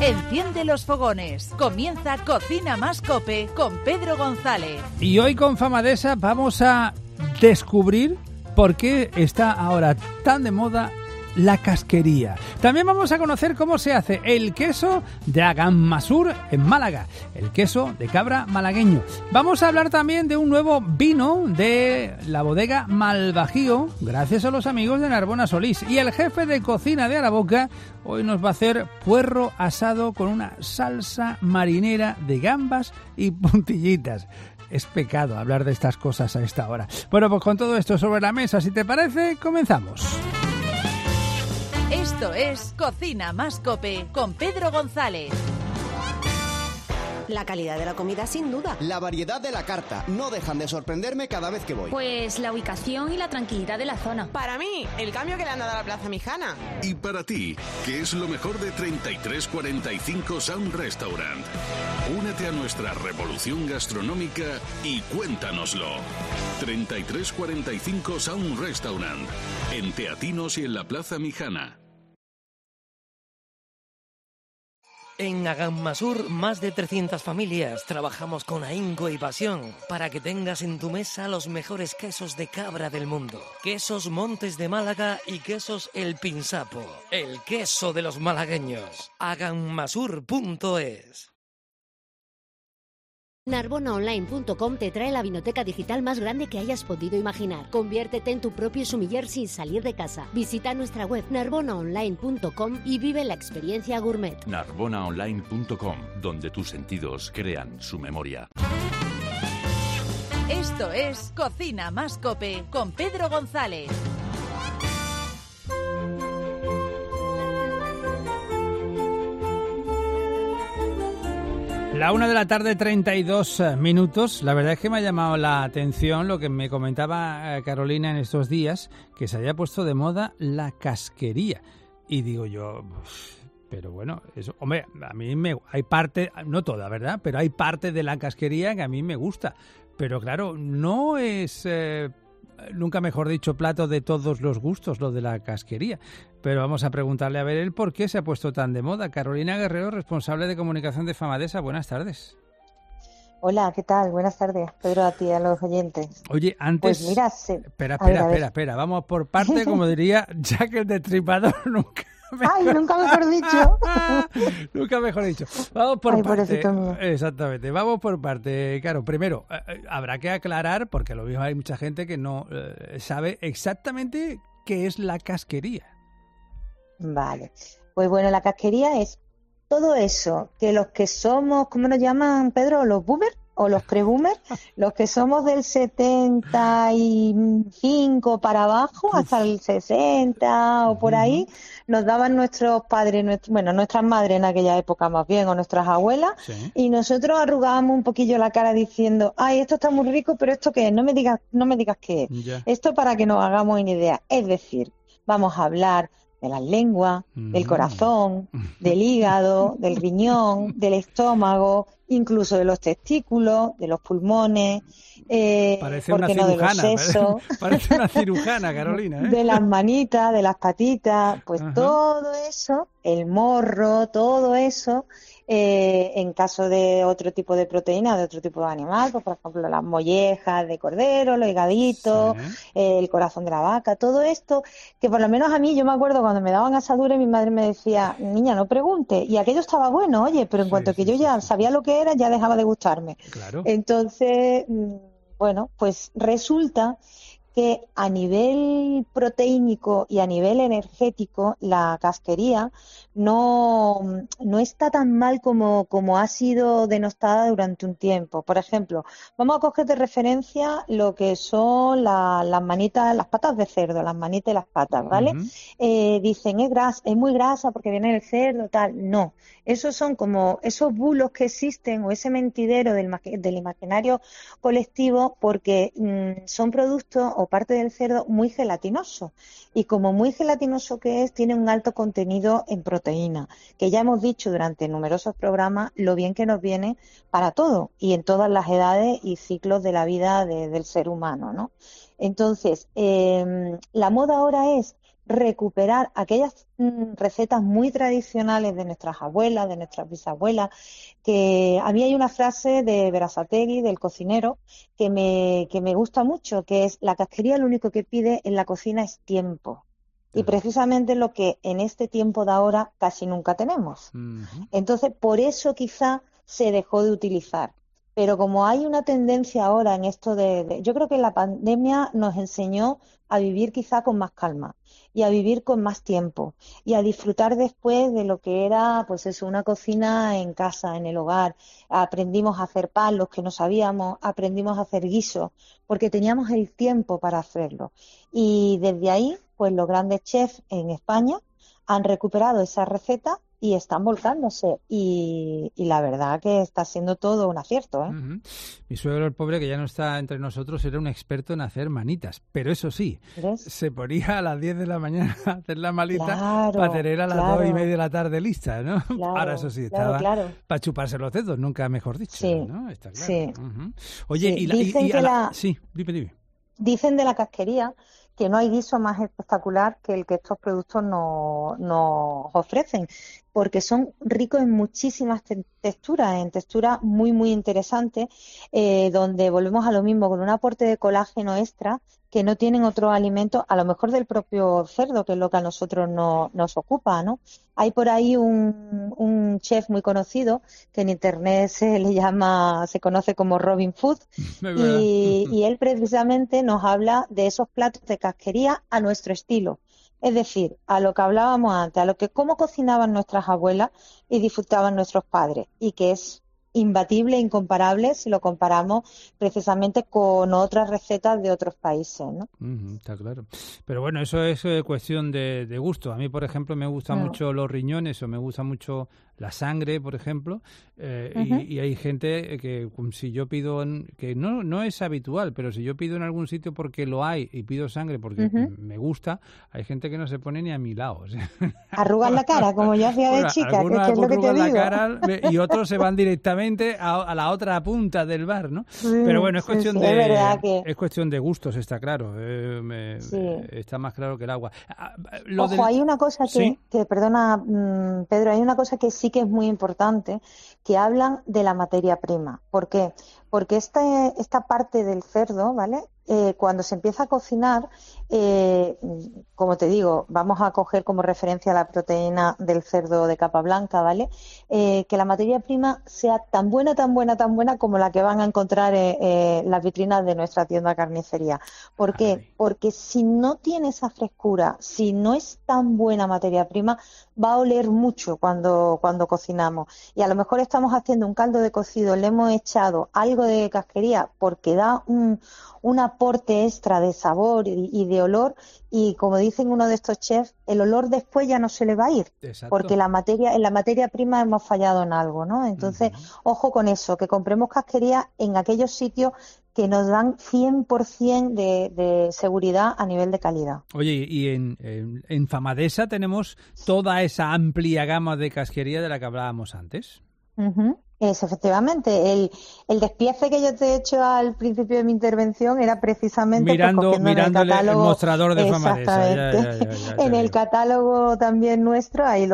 Enciende los fogones. Comienza Cocina Más Cope con Pedro González. Y hoy con Famadesa vamos a descubrir por qué está ahora tan de moda la casquería. También vamos a conocer cómo se hace el queso de Aganmasur en Málaga, el queso de cabra malagueño. Vamos a hablar también de un nuevo vino de la bodega Malvajío, gracias a los amigos de Narbona Solís. Y el jefe de cocina de Araboca hoy nos va a hacer puerro asado con una salsa marinera de gambas y puntillitas. Es pecado hablar de estas cosas a esta hora. Bueno, pues con todo esto sobre la mesa, si te parece, comenzamos. Esto es Cocina Más Cope con Pedro González. La calidad de la comida, sin duda. La variedad de la carta. No dejan de sorprenderme cada vez que voy. Pues la ubicación y la tranquilidad de la zona. Para mí, el cambio que le han dado a la Plaza Mijana. Y para ti, ¿qué es lo mejor de 3345 Sound Restaurant? Únete a nuestra revolución gastronómica y cuéntanoslo. 3345 Sound Restaurant. En Teatinos y en la Plaza Mijana. En Aganmasur, más de 300 familias trabajamos con ahínco y pasión para que tengas en tu mesa los mejores quesos de cabra del mundo. Quesos Montes de Málaga y quesos El Pinsapo, el queso de los malagueños. Aganmasur.es. Narbonaonline.com te trae la vinoteca digital más grande que hayas podido imaginar. Conviértete en tu propio sumiller sin salir de casa. Visita nuestra web narbonaonline.com y vive la experiencia gourmet. Narbonaonline.com, donde tus sentidos crean su memoria. Esto es Cocina Más Cope con Pedro González. La 1:32 p.m. La verdad es que me ha llamado la atención lo que me comentaba Carolina en estos días, que se haya puesto de moda la casquería. Y digo yo, pero bueno, eso, hombre, a mí hay parte, no toda, ¿verdad? Pero hay parte de la casquería que a mí me gusta. Pero claro, no es, nunca mejor dicho, plato de todos los gustos, lo de la casquería. Pero vamos a preguntarle a ver el por qué se ha puesto tan de moda. Carolina Guerrero, responsable de comunicación de Famadesa. Buenas tardes. Hola, ¿qué tal? Buenas tardes, Pedro, a ti, a los oyentes. Oye, antes... Pues mira, Espera. Vamos por parte, como diría Jack el Destripador, nunca mejor dicho. Nunca mejor dicho. Vamos por parte. Mío. Exactamente. Vamos por parte. Claro, primero, habrá que aclarar, porque lo mismo hay mucha gente que no sabe exactamente qué es la casquería. Vale. Pues bueno, la casquería es todo eso que los que somos, ¿cómo nos llaman, Pedro? ¿Los boomers o los pre-boomers? Los que somos del 75 para abajo, hasta el 60 o por ahí, nos daban nuestros padres, nuestras madres en aquella época más bien, o nuestras abuelas, sí. Y nosotros arrugábamos un poquillo la cara diciendo, ay, esto está muy rico, pero ¿esto qué es? No me digas qué es. Yeah. Esto para que nos hagamos una idea. Es decir, vamos a hablar de las lenguas, del corazón, del hígado, del riñón, del estómago, incluso de los testículos, de los pulmones, parece una cirujana, parece una cirujana, Carolina, ¿eh? De las manitas, de las patitas, pues todo eso, el morro, todo eso, en caso de otro tipo de proteína, de otro tipo de animal, pues por ejemplo las mollejas de cordero, los higaditos, sí. El corazón de la vaca, todo esto, que por lo menos a mí, yo me acuerdo cuando me daban asadura, mi madre me decía, niña, no pregunte, y aquello estaba bueno, oye, pero en cuanto que yo ya sabía lo que era, ya dejaba de gustarme. Claro. Entonces, bueno, pues resulta que a nivel proteínico y a nivel energético la casquería no está tan mal como ha sido denostada durante un tiempo. Por ejemplo, vamos a coger de referencia lo que son las manitas, las patas de cerdo, las manitas y las patas, ¿vale? Dicen, es muy grasa porque viene del cerdo, tal. No, esos son como esos bulos que existen o ese mentidero del imaginario colectivo porque son productos o parte del cerdo muy gelatinoso. Y como muy gelatinoso que es, tiene un alto contenido en proteína, que ya hemos dicho durante numerosos programas lo bien que nos viene para todo y en todas las edades y ciclos de la vida del ser humano, ¿no? Entonces, la moda ahora es recuperar aquellas recetas muy tradicionales de nuestras abuelas, de nuestras bisabuelas, que a mí hay una frase de Berasategui, del cocinero, que me gusta mucho, que es: la casquería lo único que pide en la cocina es tiempo. Y precisamente lo que en este tiempo de ahora casi nunca tenemos. Entonces, por eso quizá se dejó de utilizar. Pero como hay una tendencia ahora en esto yo creo que la pandemia nos enseñó a vivir quizá con más calma y a vivir con más tiempo y a disfrutar después de lo que era, pues eso, una cocina en casa, en el hogar. Aprendimos a hacer pan, los que no sabíamos, aprendimos a hacer guisos, porque teníamos el tiempo para hacerlo. Y desde ahí, pues los grandes chefs en España han recuperado esa receta y están volcándose, y la verdad que está siendo todo un acierto, ¿eh? Mi suegro, el pobre, que ya no está entre nosotros, era un experto en hacer manitas, pero eso sí, se ponía a las 10 de la mañana a hacer la malita para tener a las 2:30 de la tarde lista, ¿no? Ahora eso sí, estaba para chuparse los dedos, nunca mejor dicho, ¿no? Está claro. Sí. Oye, sí. Dime. Dicen de la casquería que no hay guiso más espectacular que el que estos productos nos ofrecen, porque son ricos en muchísimas texturas, en texturas muy, muy interesantes, donde volvemos a lo mismo, con un aporte de colágeno extra que no tienen otros alimentos, a lo mejor del propio cerdo, que es lo que a nosotros nos ocupa, ¿no? Hay por ahí un chef muy conocido que en internet se conoce como Robin Food, y él precisamente nos habla de esos platos de casquería a nuestro estilo. Es decir, a lo que hablábamos antes, cómo cocinaban nuestras abuelas y disfrutaban nuestros padres, y que es imbatible, incomparable, si lo comparamos precisamente con otras recetas de otros países, ¿no? Está claro. Pero bueno, eso es cuestión de gusto. A mí, por ejemplo, me gustan mucho los riñones, o me gusta mucho la sangre, por ejemplo, y hay gente que si yo pido, que no es habitual, pero si yo pido en algún sitio porque lo hay y pido sangre porque me gusta, hay gente que no se pone ni a mi lado. O sea, arrugan la cara, como yo hacía de chica, que es lo que te digo. La cara, y otros se van directamente a la otra punta del bar, ¿no? Pero bueno, es cuestión es cuestión de gustos, está claro. Está más claro que el agua. Hay una cosa que perdona, Pedro, hay una cosa que sí que es muy importante, que hablan de la materia prima. ¿Por qué? Porque esta parte del cerdo, ¿vale? Cuando se empieza a cocinar, como te digo, vamos a coger como referencia la proteína del cerdo de capa blanca, ¿vale? Que la materia prima sea tan buena como la que van a encontrar las vitrinas de nuestra tienda carnicería. ¿Por qué? Porque si no tiene esa frescura, si no es tan buena materia prima, va a oler mucho cuando cocinamos. Y a lo mejor estamos haciendo un caldo de cocido, le hemos echado algo de casquería porque da un aporte extra de sabor y de olor, y como dicen uno de estos chefs, el olor después ya no se le va a ir. Exacto. Porque en la materia prima hemos fallado en algo, ¿no? Entonces, ojo con eso, que compremos casquería en aquellos sitios que nos dan 100% de seguridad a nivel de calidad. Oye, y en Famadesa tenemos toda esa amplia gama de casquería de la que hablábamos antes. Eso, efectivamente. El despiece que yo te he hecho al principio de mi intervención era precisamente mirando el mostrador de Famadesa. En el catálogo también nuestro, ahí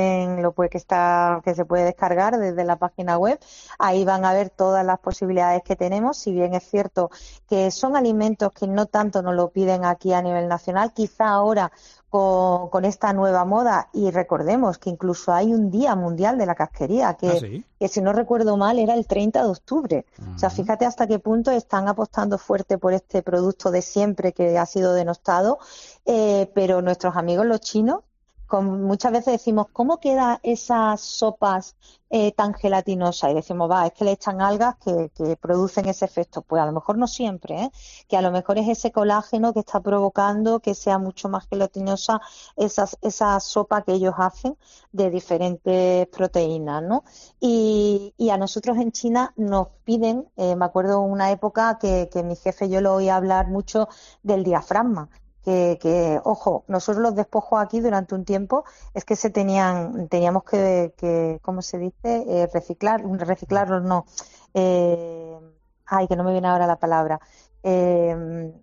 que se puede descargar desde la página web. Ahí van a ver todas las posibilidades que tenemos. Si bien es cierto que son alimentos que no tanto nos lo piden aquí a nivel nacional, quizá ahora con esta nueva moda, y recordemos que incluso hay un Día Mundial de la Casquería, que si no recuerdo mal era el 30 de octubre. O sea, fíjate hasta qué punto están apostando fuerte por este producto de siempre que ha sido denostado, pero nuestros amigos los chinos, muchas veces decimos, ¿cómo quedan esas sopas tan gelatinosas? Y decimos, es que le echan algas que producen ese efecto. Pues a lo mejor no siempre, que a lo mejor es ese colágeno que está provocando que sea mucho más gelatinosa esa sopa que ellos hacen de diferentes proteínas, ¿no? Y a nosotros en China nos piden, me acuerdo una época que mi jefe yo lo oía hablar mucho del diafragma. Que ojo, nosotros los despojos aquí durante un tiempo es que teníamos que ¿cómo se dice? Reciclarlos no. Que no me viene ahora la palabra.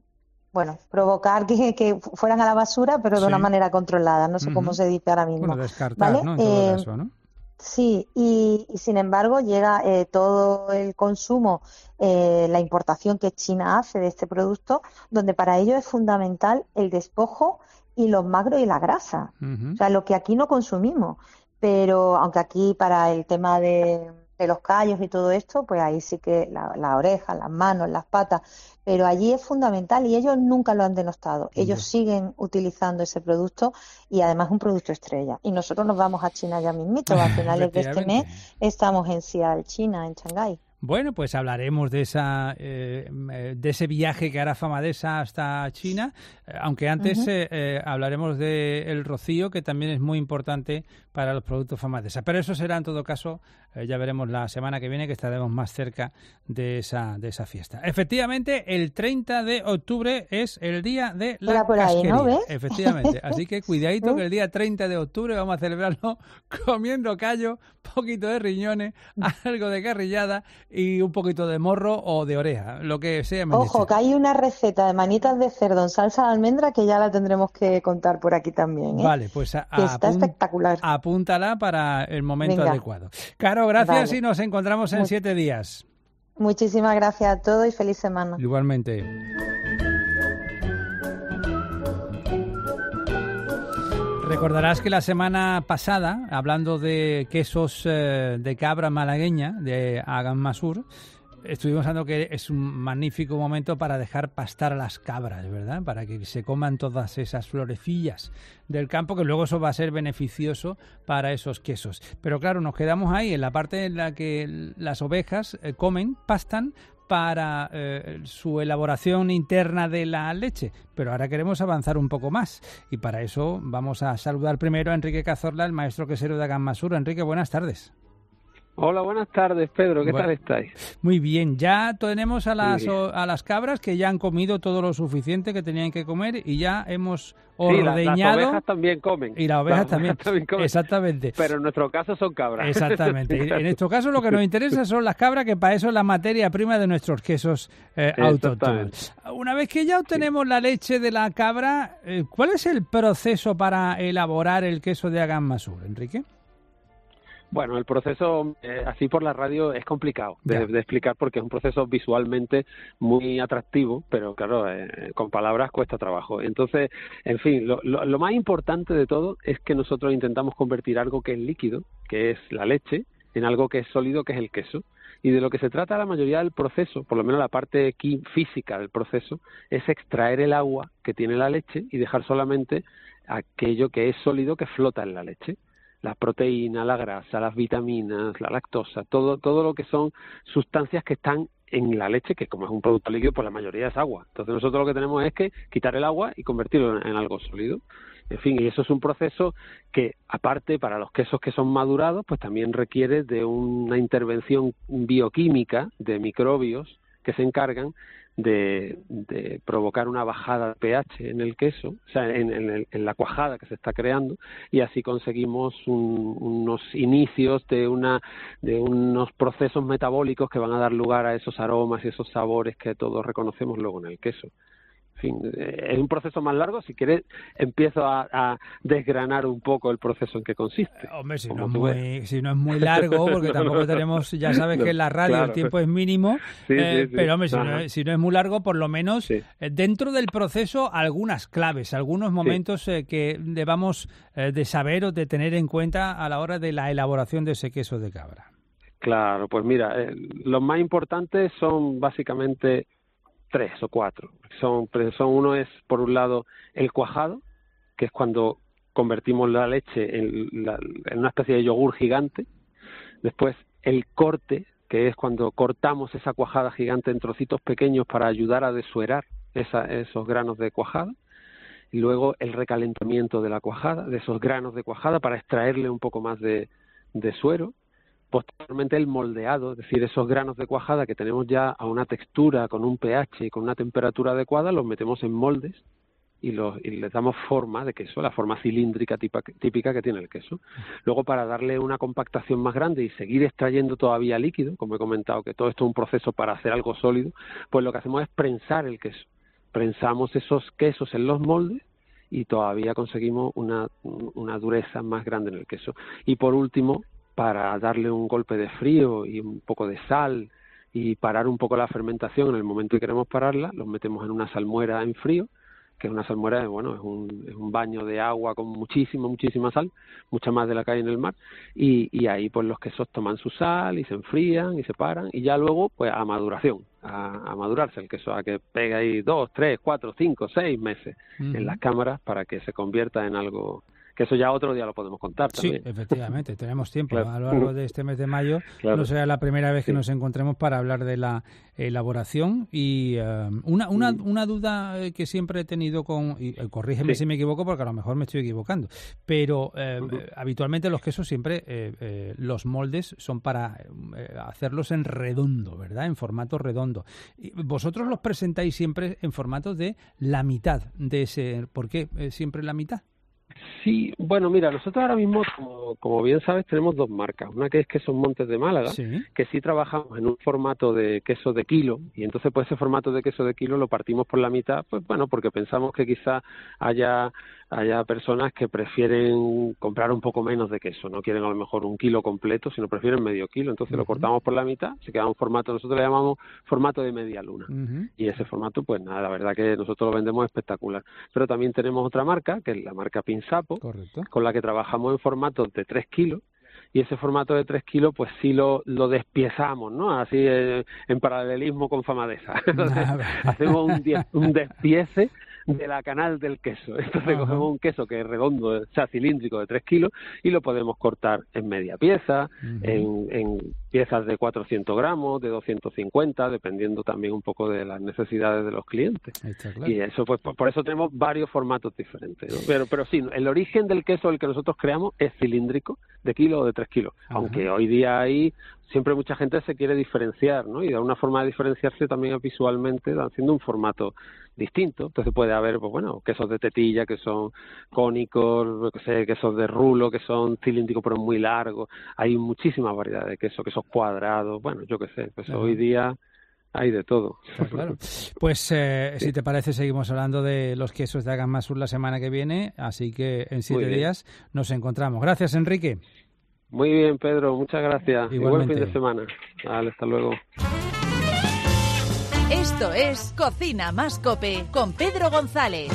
bueno, provocar que fueran a la basura, pero de una manera controlada. No sé cómo se dice ahora mismo. Bueno, descartar, ¿vale? ¿no? En todo caso, ¿no? Sí, y sin embargo llega todo el consumo, la importación que China hace de este producto, donde para ello es fundamental el despojo y los magros y la grasa. O sea, lo que aquí no consumimos. Pero aunque aquí para el tema de los callos y todo esto, pues ahí sí que la oreja, las manos, las patas, pero allí es fundamental y ellos nunca lo han denostado. Ellos siguen utilizando ese producto y además es un producto estrella. Y nosotros nos vamos a China ya mismito, a finales de este mes estamos en Xi'an, China, en Shanghái. Bueno, pues hablaremos de ese viaje que hará Famadesa hasta China, aunque antes hablaremos de el rocío, que también es muy importante para los productos Famadesa. Pero eso será en todo caso, ya veremos la semana que viene, que estaremos más cerca de esa fiesta. Efectivamente, el 30 de octubre es el día de la casquería. ¿No ves? Efectivamente, así que cuidadito que el día 30 de octubre vamos a celebrarlo comiendo callo, poquito de riñones, algo de carrillada y un poquito de morro o de oreja, lo que sea. Ojo, que hay una receta de manitas de cerdo en salsa de almendra que ya la tendremos que contar por aquí también, ¿eh? Vale, pues está espectacular. Apúntala para el momento adecuado. Caro, gracias y nos encontramos en 7 días. Muchísimas gracias a todos y feliz semana. Igualmente. Recordarás que la semana pasada, hablando de quesos de cabra malagueña, de Agam Masur, estuvimos hablando que es un magnífico momento para dejar pastar a las cabras, ¿verdad? Para que se coman todas esas florecillas del campo, que luego eso va a ser beneficioso para esos quesos. Pero claro, nos quedamos ahí en la parte en la que las ovejas pastan para su elaboración interna de la leche, pero ahora queremos avanzar un poco más y para eso vamos a saludar primero a Enrique Cazorla, el maestro quesero de Agam Masur. Enrique, buenas tardes. Hola, buenas tardes, Pedro. ¿Qué tal estáis? Muy bien. Ya tenemos a las cabras que ya han comido todo lo suficiente que tenían que comer y ya hemos ordeñado. Las ovejas también comen. Y las ovejas también comen. Exactamente. Pero en nuestro caso son cabras. Exactamente. En nuestro caso lo que nos interesa son las cabras, que para eso es la materia prima de nuestros quesos autóctonos. Una vez que ya obtenemos la leche de la cabra, ¿cuál es el proceso para elaborar el queso de Agam Masur, Enrique? Bueno, el proceso así por la radio es complicado de explicar porque es un proceso visualmente muy atractivo, pero claro, con palabras cuesta trabajo. Entonces, en fin, lo más importante de todo es que nosotros intentamos convertir algo que es líquido, que es la leche, en algo que es sólido, que es el queso. Y de lo que se trata la mayoría del proceso, por lo menos la parte física del proceso, es extraer el agua que tiene la leche y dejar solamente aquello que es sólido que flota en la leche. Las proteínas, la grasa, las vitaminas, la lactosa, todo lo que son sustancias que están en la leche, que como es un producto líquido, pues la mayoría es agua. Entonces nosotros lo que tenemos es que quitar el agua y convertirlo en algo sólido. En fin, y eso es un proceso que, aparte, para los quesos que son madurados, pues también requiere de una intervención bioquímica de microbios que se encargan de provocar una bajada de pH en el queso, o sea, en la cuajada que se está creando, y así conseguimos unos inicios de unos procesos metabólicos que van a dar lugar a esos aromas y esos sabores que todos reconocemos luego en el queso. En fin, es un proceso más largo. Si quieres, empiezo a desgranar un poco el proceso en que consiste. Hombre, si no es muy largo, porque tampoco tenemos, ya sabes que en la radio el tiempo es mínimo, pero hombre, si no es muy largo, por lo menos dentro del proceso algunas claves, algunos momentos que debamos de saber o de tener en cuenta a la hora de la elaboración de ese queso de cabra. Claro, pues mira, los más importantes son básicamente 3 o 4. Uno es, por un lado, el cuajado, que es cuando convertimos la leche en una especie de yogur gigante. Después, el corte, que es cuando cortamos esa cuajada gigante en trocitos pequeños para ayudar a desuerar esos granos de cuajada. Y luego, el recalentamiento de la cuajada, de esos granos de cuajada, para extraerle un poco más de suero. Posteriormente el moldeado, es decir, esos granos de cuajada que tenemos ya a una textura, con un pH y con una temperatura adecuada, los metemos en moldes y les damos forma de queso, la forma cilíndrica típica que tiene el queso. Luego, para darle una compactación más grande y seguir extrayendo todavía líquido, como he comentado, que todo esto es un proceso para hacer algo sólido, pues lo que hacemos es prensar el queso. prensamos esos quesos en los moldes y todavía conseguimos una dureza más grande en el queso. Y por último, para darle un golpe de frío y un poco de sal y parar un poco la fermentación en el momento que queremos pararla, los metemos en una salmuera en frío, que es una salmuera, bueno, es un baño de agua con muchísima sal, mucha más de la que hay en el mar, y ahí pues los quesos toman su sal y se enfrían y se paran, y ya luego pues a maduración, a madurarse el queso, a que pegue ahí 2, 3, 4, 5, 6 meses en las cámaras para que se convierta en algo... que eso ya otro día lo podemos contar también. Sí, efectivamente, tenemos tiempo. Claro. A lo largo de este mes de mayo Claro. no será la primera vez que nos encontremos para hablar de la elaboración. Y una duda que siempre he tenido y corrígeme si me equivoco, porque a lo mejor me estoy equivocando, pero habitualmente los quesos siempre, los moldes son para hacerlos en redondo, ¿verdad? En formato redondo. Y vosotros los presentáis siempre en formato de la mitad de ese... ¿Por qué siempre la mitad? Sí, bueno, mira, nosotros ahora mismo, como bien sabes, tenemos dos marcas. Una que es Quesos Montes de Málaga, que sí trabajamos en un formato de queso de kilo, y entonces pues ese formato de queso de kilo lo partimos por la mitad, pues bueno, porque pensamos que quizá haya personas que prefieren comprar un poco menos de queso, no quieren a lo mejor 1 kilo completo, sino prefieren medio kilo, entonces lo cortamos por la mitad, se queda un formato, nosotros le llamamos formato de media luna, y ese formato, pues nada, la verdad que nosotros lo vendemos espectacular. Pero también tenemos otra marca, que es la marca Pinsapo, con la que trabajamos en formatos de 3 kilos, y ese formato de 3 kilos pues sí lo despiezamos, ¿no? Así en paralelismo con Famadesa. Entonces, hacemos un despiece de la canal del queso. Entonces cogemos un queso que es redondo, o sea, cilíndrico de 3 kilos, y lo podemos cortar en media pieza, en piezas de 400 gramos, de 250, dependiendo también un poco de las necesidades de los clientes. Claro. Y eso, pues por eso tenemos varios formatos diferentes, ¿no? Pero sí, el origen del queso, el que nosotros creamos, es cilíndrico, de kilo o de 3 kilos. Aunque hoy día hay siempre mucha gente se quiere diferenciar, ¿no? Y de una forma de diferenciarse también es visualmente, haciendo un formato distinto. Entonces puede haber, pues bueno, quesos de tetilla que son cónicos, quesos de rulo que son cilíndricos pero muy largos. Hay muchísimas variedades de quesos cuadrados, bueno, yo qué sé, pues hoy día hay de todo. Claro. Pues si te parece seguimos hablando de los quesos de Agam Masur la semana que viene, así que en 7 días nos encontramos. Gracias, Enrique. Muy bien, Pedro, muchas gracias. Y buen fin de semana. Vale, hasta luego. Esto es Cocina Más Cope con Pedro González.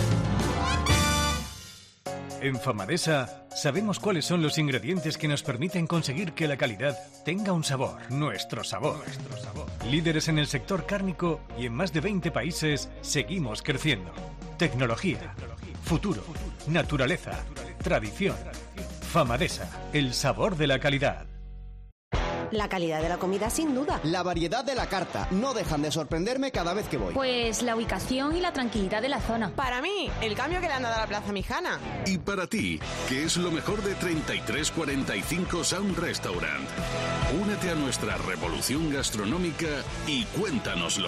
En Famadesa sabemos cuáles son los ingredientes que nos permiten conseguir que la calidad tenga un sabor, nuestro sabor. Líderes en el sector cárnico y en más de 20 países seguimos creciendo. Tecnología, futuro, naturaleza, tradición. Famadesa, el sabor de la calidad. La calidad de la comida, sin duda. La variedad de la carta. No dejan de sorprenderme cada vez que voy. Pues la ubicación y la tranquilidad de la zona. Para mí, el cambio que le han dado a la Plaza Mijana. Y para ti, ¿qué es lo mejor de 3345 Sound Restaurant? Únete a nuestra revolución gastronómica y cuéntanoslo.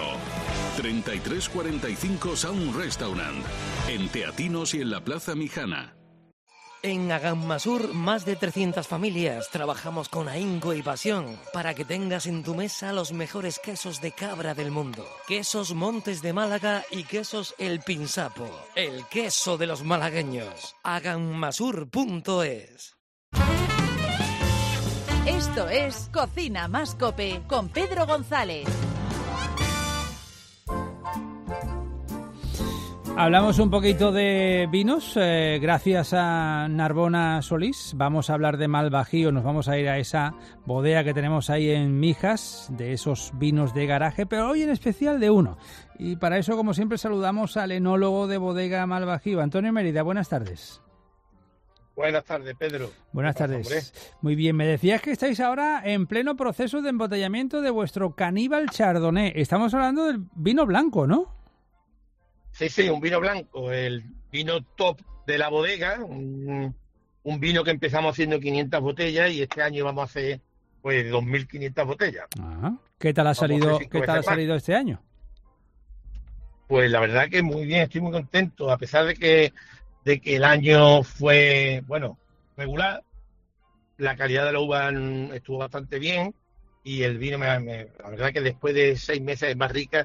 3345 Sound Restaurant. En Teatinos y en la Plaza Mijana. En Agam Masur, más de 300 familias trabajamos con ahínco y pasión para que tengas en tu mesa los mejores quesos de cabra del mundo. Quesos Montes de Málaga y quesos El Pinsapo, el queso de los malagueños. agammasur.es. Esto es Cocina Más Cope con Pedro González. Hablamos un poquito de vinos, gracias a Narbona Solís. Vamos a hablar de Malvajío, nos vamos a ir a esa bodega que tenemos ahí en Mijas, de esos vinos de garaje, pero hoy en especial de uno. Y para eso, como siempre, saludamos al enólogo de bodega Malvajío, Antonio Mérida. Buenas tardes. Buenas tardes, Pedro. Buenas tardes. Muy bien, me decías que estáis ahora en pleno proceso de embotellamiento de vuestro Caníbal Chardonnay. Estamos hablando del vino blanco, ¿no? Sí, un vino blanco, el vino top de la bodega, un vino que empezamos haciendo 500 botellas y este año vamos a hacer pues 2.500 botellas. ¿Qué tal ha salido este año? Pues la verdad que muy bien, estoy muy contento, a pesar de que el año fue, bueno, regular, la calidad de la uva estuvo bastante bien y el vino, la verdad que después de 6 meses en barrica,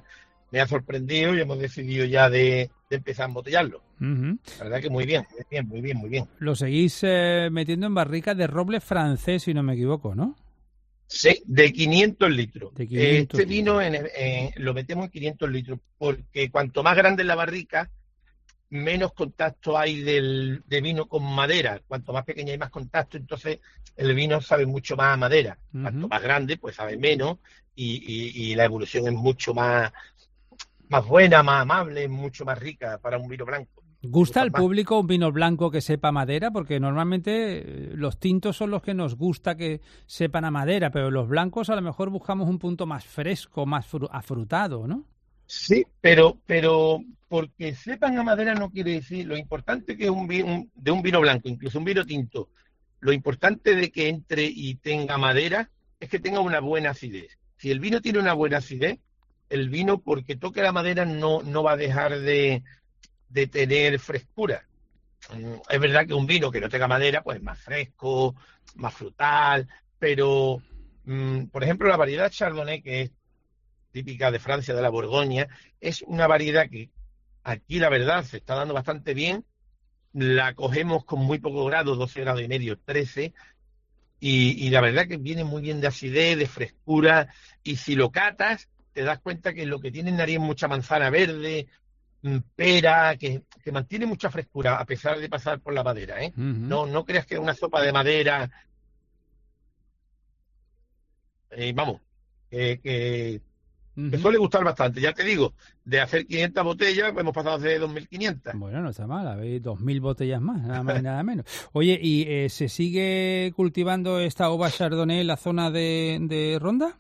me ha sorprendido y hemos decidido ya de empezar a embotellarlo. Uh-huh. La verdad que muy bien. Lo seguís metiendo en barrica de roble francés, si no me equivoco, ¿no? Sí, de 500 litros. De 500 este vino lo metemos en 500 litros porque cuanto más grande es la barrica, menos contacto hay de vino con madera. Cuanto más pequeña hay más contacto, entonces el vino sabe mucho más a madera. Uh-huh. Cuanto más grande, pues sabe menos y la evolución es mucho más buena, más amable, mucho más rica para un vino blanco. ¿Gusta al público un vino blanco que sepa madera? Porque normalmente los tintos son los que nos gusta que sepan a madera, pero los blancos a lo mejor buscamos un punto más fresco, más afrutado, ¿no? Sí, pero porque sepan a madera no quiere decir, lo importante que es de un vino blanco, incluso un vino tinto, lo importante de que entre y tenga madera es que tenga una buena acidez. Si el vino tiene una buena acidez, el vino porque toque la madera no va a dejar de tener frescura. Es verdad que un vino que no tenga madera pues es más fresco, más frutal, pero por ejemplo la variedad Chardonnay, que es típica de Francia, de la Borgoña, es una variedad que aquí la verdad se está dando bastante bien. La cogemos con muy poco grado, 12 grados y medio, 13, y la verdad que viene muy bien de acidez, de frescura, y si lo catas te das cuenta que lo que tiene en nariz es mucha manzana verde, pera, que mantiene mucha frescura a pesar de pasar por la madera, ¿eh? Uh-huh. No creas que es una sopa de madera. Vamos, que suele gustar bastante. Ya te digo, de hacer 500 botellas, pues hemos pasado a hacer 2.500. Bueno, no está mal, habéis 2.000 botellas más, nada más y nada menos. Oye, ¿y se sigue cultivando esta uva Chardonnay en la zona de Ronda?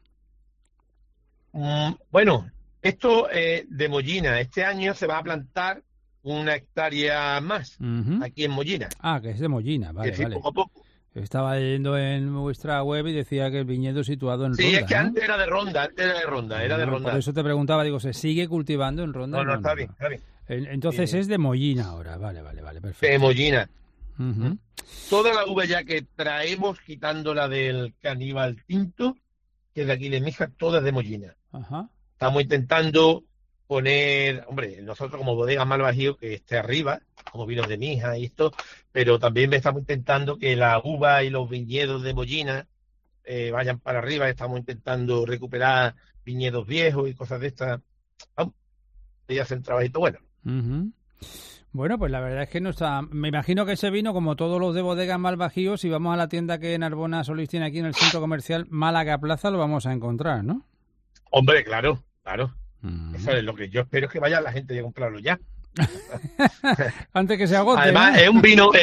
Bueno, esto de Mollina. Este año se va a plantar 1 hectárea más aquí en Mollina. Ah, que es de Mollina, vale, vale. Poco a poco. Estaba leyendo en vuestra web y decía que el viñedo situado en Ronda. Sí, es que ¿no? antes era de Ronda. Por eso te preguntaba, digo, ¿se sigue cultivando en Ronda? No, está bien. Entonces es de Mollina ahora, vale, perfecto. De Mollina. Uh-huh. Toda la uva ya que traemos, quitando la del Caníbal Tinto, que es de aquí de Mija, todas de Mollina. Ajá. Estamos intentando poner, hombre, nosotros como bodega Malvajío, que esté arriba, como vinos de Mija y esto, pero también estamos intentando que la uva y los viñedos de Mollina vayan para arriba. Estamos intentando recuperar viñedos viejos y cosas de estas. Vamos, y hacen trabajito bueno. Uh-huh. Bueno, pues la verdad es que no está. Me imagino que ese vino, como todos los de bodegas Malvajío, si vamos a la tienda que Narbona Solís tiene aquí en el centro comercial Málaga Plaza, lo vamos a encontrar, ¿no? Hombre, claro. Eso es lo que yo espero, es que vaya la gente a comprarlo ya. Antes que se agote. Además, ¿no?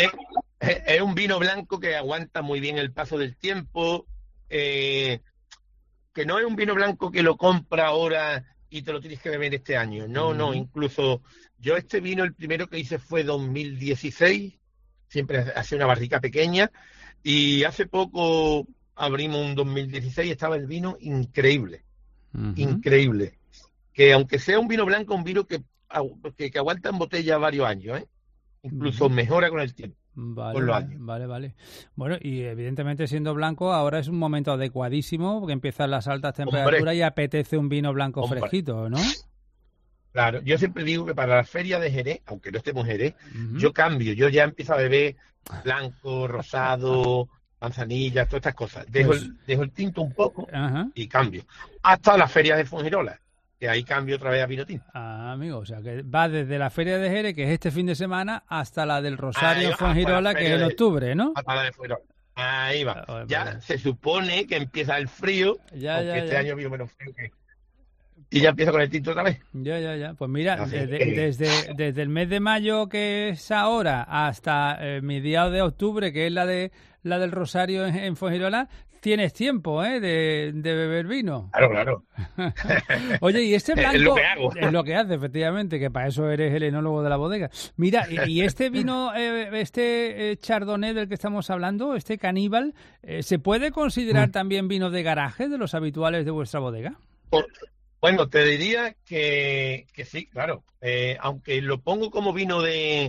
es un vino blanco que aguanta muy bien el paso del tiempo, que no es un vino blanco que lo compra ahora y te lo tienes que beber este año. No, incluso yo este vino, el primero que hice fue 2016, siempre hace una barrica pequeña, y hace poco abrimos un 2016 y estaba el vino increíble. Increíble. Que aunque sea un vino blanco, un vino que aguanta en botella varios años, incluso mejora con el tiempo. Vale. Bueno, y evidentemente siendo blanco, ahora es un momento adecuadísimo porque empiezan las altas temperaturas y apetece un vino blanco fresquito, ¿no? Claro, yo siempre digo que para la feria de Jerez, aunque no estemos en Jerez, yo cambio, yo ya empiezo a beber blanco, rosado, manzanilla, todas estas cosas. Dejo el tinto un poco y cambio. Hasta las ferias de Fuengirola, que ahí cambio otra vez a vino tinto. Ah, amigo, o sea que va desde la feria de Jerez, que es este fin de semana, hasta la del Rosario Fuengirola, que es en octubre, ¿no? Hasta la de Fuengirola. Ahí va. Ya se supone que empieza el frío, aunque este año vino menos frío que... Y ya empieza con el tinto otra vez. Ya. Pues mira, desde el mes de mayo, que es ahora, hasta mediados de octubre, que es la del Rosario en Fuengirola, tienes tiempo de beber vino. Claro. Oye, y este blanco... Es lo que hago. Es lo que hace, efectivamente, que para eso eres el enólogo de la bodega. Mira, y este vino, este Chardonnay del que estamos hablando, este Caníbal, ¿se puede considerar también vino de garaje, de los habituales de vuestra bodega? Bueno, te diría que sí, claro. Aunque lo pongo como vino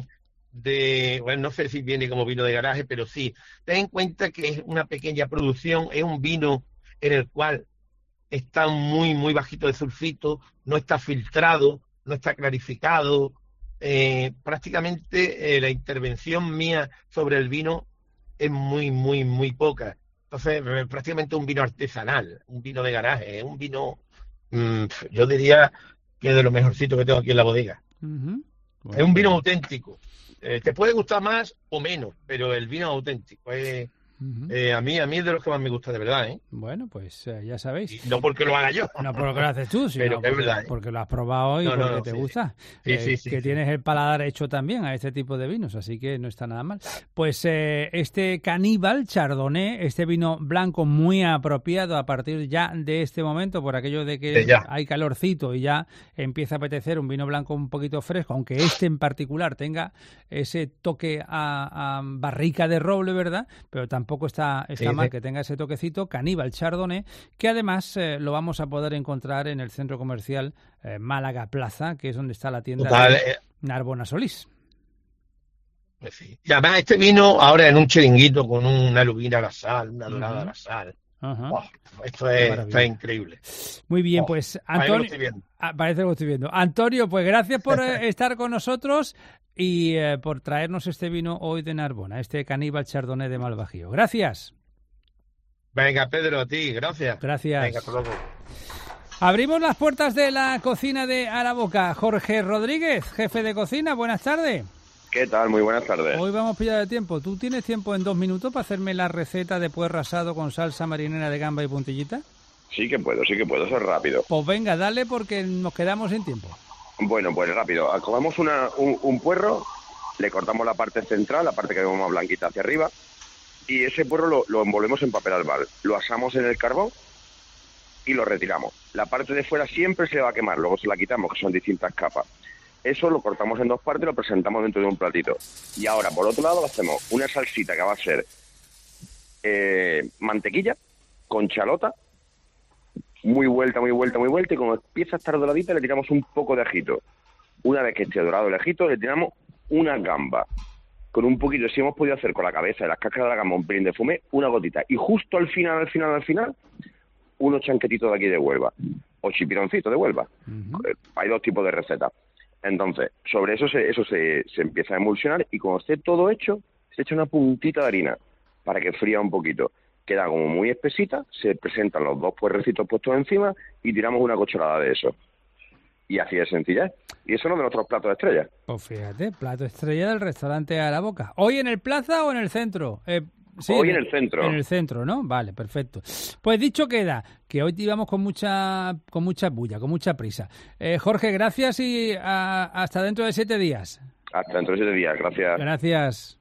bueno, no sé si viene como vino de garaje, pero sí. Ten en cuenta que es una pequeña producción, es un vino en el cual está muy, muy bajito de sulfito, no está filtrado, no está clarificado. Prácticamente la intervención mía sobre el vino es muy, muy, muy poca. Entonces, prácticamente un vino artesanal, un vino de garaje, un vino, yo diría que es de lo mejorcito que tengo aquí en la bodega. Bueno, es un vino auténtico. Te puede gustar más o menos, pero el vino auténtico es... a mí es de los que más me gusta, de verdad, ¿eh? Bueno, pues ya sabéis. Y no porque lo haga yo. No porque lo haces tú, sino pero que es verdad, ¿eh? Porque lo has probado y porque te gusta. Que tienes el paladar hecho también a este tipo de vinos, así que no está nada mal. Pues este Caníbal Chardonnay, este vino blanco muy apropiado a partir ya de este momento, por aquello de que hay calorcito y ya empieza a apetecer un vino blanco un poquito fresco, aunque este en particular tenga ese toque a barrica de roble, ¿verdad? Pero tampoco está mal que tenga ese toquecito. Caníbal Chardonnay, que además lo vamos a poder encontrar en el centro comercial Málaga Plaza, que es donde está la tienda de Narbona Solís. Sí. Y además este vino ahora en un chiringuito con una lubina a la sal, una dorada a la sal. Esto es increíble. Muy bien, pues Antonio, parece que lo estoy viendo. Antonio, pues gracias por estar con nosotros y por traernos este vino hoy de Narbona, este Caníbal Chardonnay de Malvajío. Gracias. Venga, Pedro, a ti, gracias. Gracias. Venga, hasta luego. Abrimos las puertas de la cocina de Araboca. Jorge Rodríguez, jefe de cocina, buenas tardes. ¿Qué tal? Muy buenas tardes. Hoy vamos pillado de tiempo. ¿Tú tienes tiempo en 2 minutos para hacerme la receta de puerro asado con salsa marinera de gamba y puntillita? Sí que puedo, eso es rápido. Pues venga, dale porque nos quedamos sin tiempo. Bueno, pues rápido. Cogemos un puerro, le cortamos la parte central, la parte que vemos más blanquita hacia arriba, y ese puerro lo envolvemos en papel albal. Lo asamos en el carbón y lo retiramos. La parte de fuera siempre se va a quemar, luego se la quitamos, que son distintas capas. Eso lo cortamos en 2 partes y lo presentamos dentro de un platito. Y ahora, por otro lado, hacemos una salsita que va a ser mantequilla con chalota, muy vuelta, y cuando empieza a estar doradita le tiramos un poco de ajito. Una vez que esté dorado el ajito, le tiramos una gamba. Con un poquito, si hemos podido hacer con la cabeza y las cáscaras de la gamba un pelín de fumé, una gotita. Y justo al final, unos chanquetitos de aquí de Huelva. O chipironcitos de Huelva. Hay 2 tipos de recetas. Entonces, sobre eso se empieza a emulsionar y cuando esté todo hecho, se echa una puntita de harina para que fría un poquito. Queda como muy espesita, se presentan los 2 puerrecitos puestos encima y tiramos una cucharada de eso. Y así de sencilla. Y eso es uno de nuestros platos de estrella. Pues fíjate, plato estrella del restaurante Araboca. ¿Hoy en el Plaza o en el centro? Sí, hoy en el centro. En el centro, ¿no? Vale, perfecto. Pues dicho queda, que hoy íbamos con mucha bulla, con mucha prisa. Jorge, gracias y hasta dentro de 7 días. Hasta dentro de 7 días, gracias. Gracias.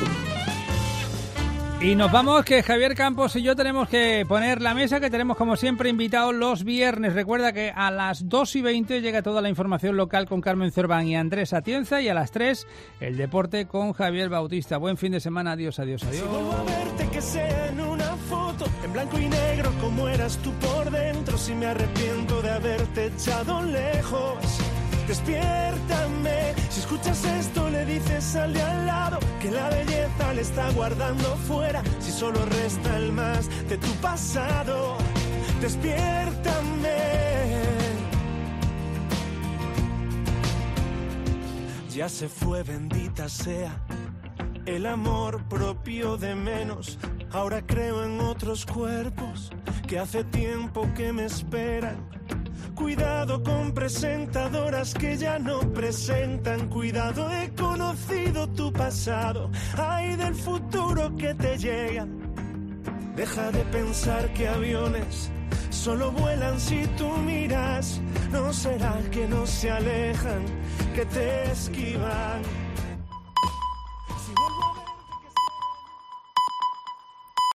Y nos vamos, que Javier Campos y yo tenemos que poner la mesa, que tenemos como siempre invitados los viernes. Recuerda que a las 2:20 llega toda la información local con Carmen Cerván y Andrés Atienza, y a las 3 el deporte con Javier Bautista. Buen fin de semana, adiós, adiós, adiós. Si vuelvo a verte, que sea en una foto, en blanco y negro como eras tú por dentro, si me arrepiento de haberte echado lejos. Despiértame, si escuchas esto le dices al de al lado que la belleza le está guardando fuera, si solo resta el más de tu pasado. Despiértame. Ya se fue, bendita sea, el amor propio de menos. Ahora creo en otros cuerpos que hace tiempo que me esperan. Cuidado con presentadoras que ya no presentan. Cuidado, he conocido tu pasado. Ay, del futuro que te llega. Deja de pensar que aviones solo vuelan si tú miras. No será que no se alejan, que te esquivan. Si vuelvo a